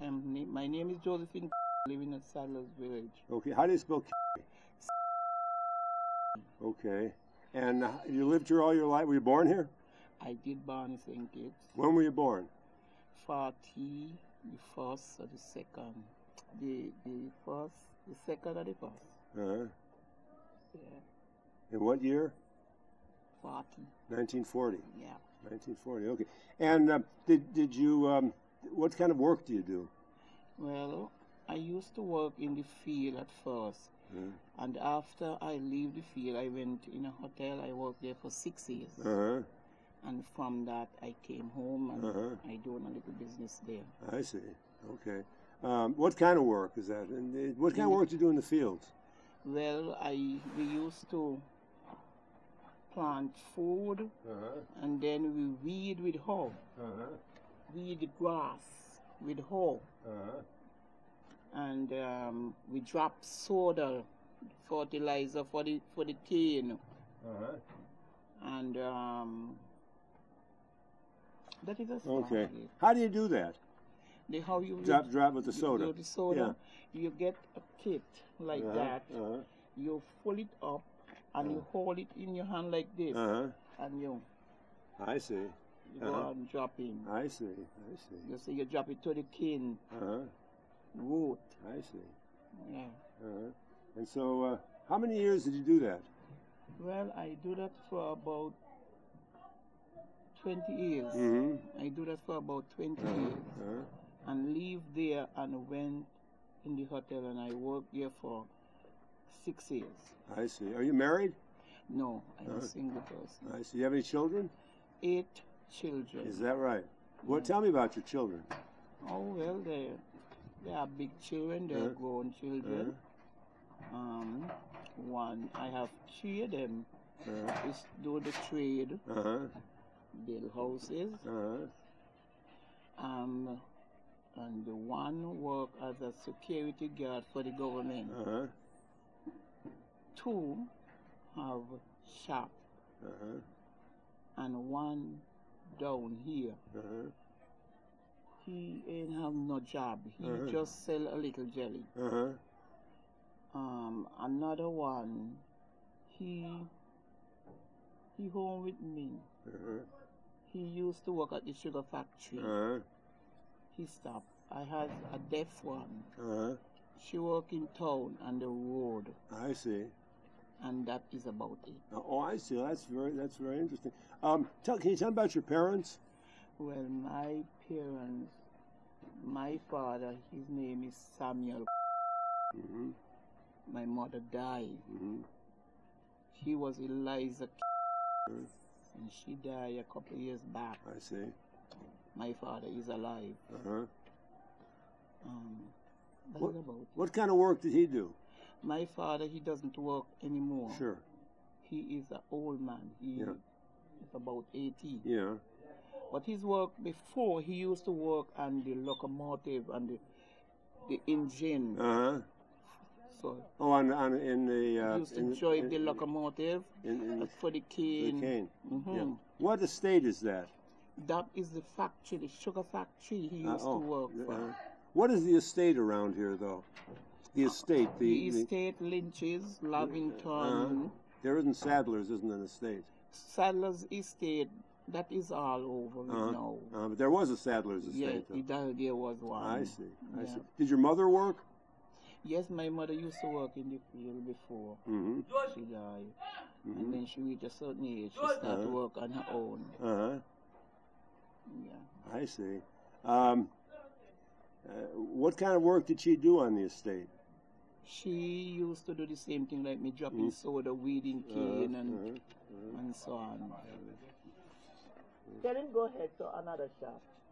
My name is Josephine, living at Sadler's Village. Okay, how do you spell Carey? Okay. And you lived here all your life? Were you born here? I did born in St. Kitts. When were you born? 40, the first or the second. The first, the second or the first. Uh-huh. Yeah. In what year? 40. 1940. Yeah. 1940, okay. And did you, what kind of work do you do? Well, I used to work in the field at first. And after I leave the field, I went in a hotel. I worked there for 6 years. Uh-huh. And from that, I came home and I do a little business there. I see. Okay. What kind of work is that? And what kind of work do you do in the fields? Well, we used to plant food, and then we weed with hoe. Weed the grass with hoe. And we drop soda fertilizer for the cane. And that is a start. Okay. How do you do that? How you drop with the soda. You do the soda. Yeah. You get a kit like that. You pull it up and you hold it in your hand like this. And you. I see. You go and drop in. I see. I see. You see, you drop it to the cane. Root. I see. Yeah. And so, how many years did you do that? Well, I do that for about 20 years. I do that for about 20 years. And leave there and went in the hotel and I worked there for 6 years. I see. Are you married? No, I'm a single person. I see. You have any children? 8 children. Is that right? Well, tell me about your children. Oh, well, they are big children. They're grown children. I have 3 of them. Is do the trade, build houses. And the one work as a security guard for the government. 2 have shop. And 1 down here. He ain't have no job. He just sell a little jelly. Another one, he home with me. He used to work at the sugar factory. He stopped. I had a deaf one. She work in town on the road. I see. And that is about it. Oh, I see. That's very interesting. Can you tell me about your parents? Well, my parents, my father, his name is Samuel. My mother died. She was Eliza, and she died a couple of years back. I see. My father is alive. What kind of work did he do? My father, he doesn't work anymore. Sure. He is an old man. He is about 80. Yeah. But his work before, he used to work on the locomotive and the engine. So in the he used to drive the locomotive for the cane. The cane. Yeah. What estate is that? That is the factory, the sugar factory he used to work for. What is the estate around here, though? The estate. The estate, Lynch's, Lavington. There isn't Sadler's, isn't an estate? Sadler's estate, that is all over now. But there was a Sadler's estate. Yeah, there was one. I see. I see. Did your mother work? Yes, my mother used to work in the field before she died. And then she reached a certain age, she started to work on her own. Yeah. I see. What kind of work did she do on the estate? She used to do the same thing like me, dropping soda, weeding cane, and so on. Tell him go ahead to another shop.